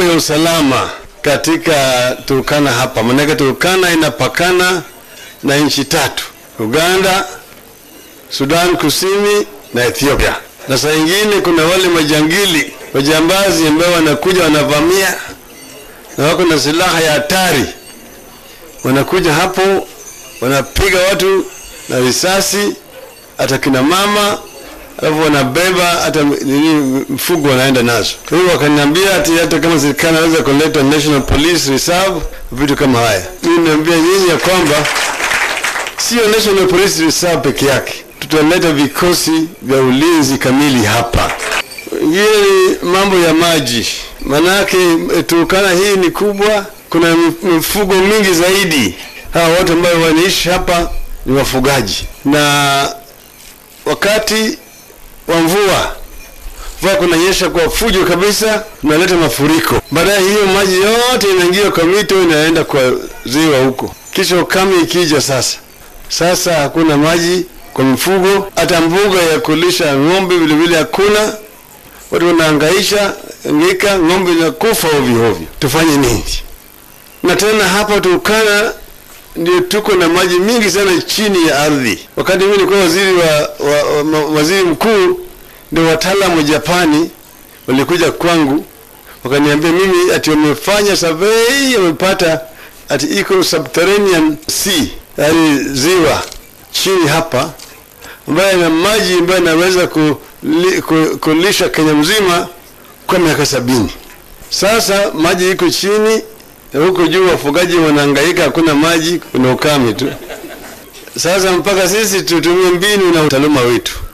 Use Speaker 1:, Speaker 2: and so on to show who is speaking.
Speaker 1: mambo ya usalama katika Turkana hapa. Maana Turkana inapakana na nchi 3. Uganda, Sudan Kusini na Ethiopia. Na saa nyingine kuna wale majangili, majambazi ambao wanakuja wanavamia na wako na silaha ya hatari. Wanakuja hapo wanapiga watu na risasi, hata kina mama, alafu wanabeba hata mfugo wanaenda nazo. Kwa hiyo wakaniambia hata kama serikali inaweza kuleta National Police Reserve, vitu kama haya. Mimi niambia nyinyi ya kwamba sio National Police Reserve peke yake, tutaleta vikosi vya ulinzi kamili hapa. Hii mambo ya maji, manake Turkana hii ni kubwa, kuna mifugo mingi zaidi. Hawa watu ambao wanaishi hapa ni wafugaji, na wakati wa mvua kunanyesha kwa fujo kabisa, unaleta mafuriko. Baadaye hiyo maji yote inaingia kwa mito, inaenda kwa ziwa huko. Kisha ukame ikija sasa hakuna maji kwa mifugo, hata mbuga ya kulisha ng'ombe vile vile hakuna. Watu wanahangaisha ng'ombe inakufa ovyo ovyo. Tufanye nini? Na tena hapa Turkana ndio tuko na maji mingi sana chini ya ardhi. Wakati mimi nilikuwa waziri mkuu, ndio wataalamu wa Japani walikuja kwangu wakaniambia mimi ati wamefanya survey, wamepata ati iko subterranean sea, yaani ziwa chini hapa ambayo ina maji ambayo inaweza kulisha Kenya mzima kwa miaka 70. Sasa maji iko chini na huko juu wafugaji wanahangaika, hakuna maji, kuna ukame tu. Sasa mpaka sisi tutumie mbinu na utaluma wetu.